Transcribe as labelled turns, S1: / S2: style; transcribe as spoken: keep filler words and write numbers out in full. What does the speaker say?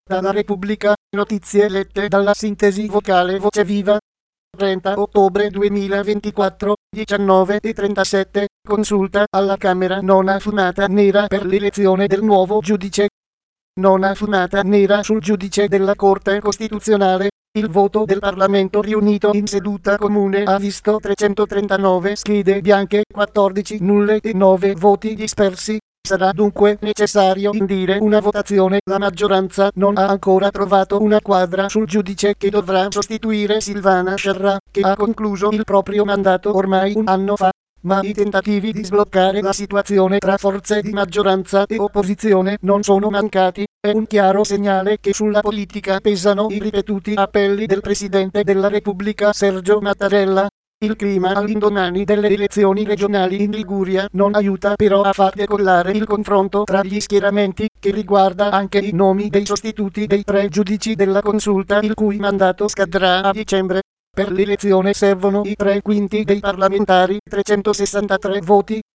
S1: Dalla Repubblica, notizie lette dalla sintesi vocale Voce Viva. trenta ottobre duemilaventiquattro, diciannove e trentasette, consulta alla Camera nona fumata nera per l'elezione del nuovo giudice. Nona fumata nera sul giudice della Corte Costituzionale. Il voto del Parlamento riunito in seduta comune ha visto trecentotrentanove schede bianche, quattordici nulle e nove voti dispersi. Sarà dunque necessario indire una votazione. La maggioranza non ha ancora trovato una quadra sul giudice che dovrà sostituire Silvana Sciarra, che ha concluso il proprio mandato ormai un anno fa. Ma i tentativi di sbloccare la situazione tra forze di maggioranza e opposizione non sono mancati. È un chiaro segnale che sulla politica pesano i ripetuti appelli del Presidente della Repubblica Sergio Mattarella. Il clima all'indomani delle elezioni regionali in Liguria non aiuta però a far decollare il confronto tra gli schieramenti, che riguarda anche i nomi dei sostituti dei tre giudici della Consulta il cui mandato scadrà a dicembre. Per l'elezione servono i tre quinti dei parlamentari, trecentosessantatré voti.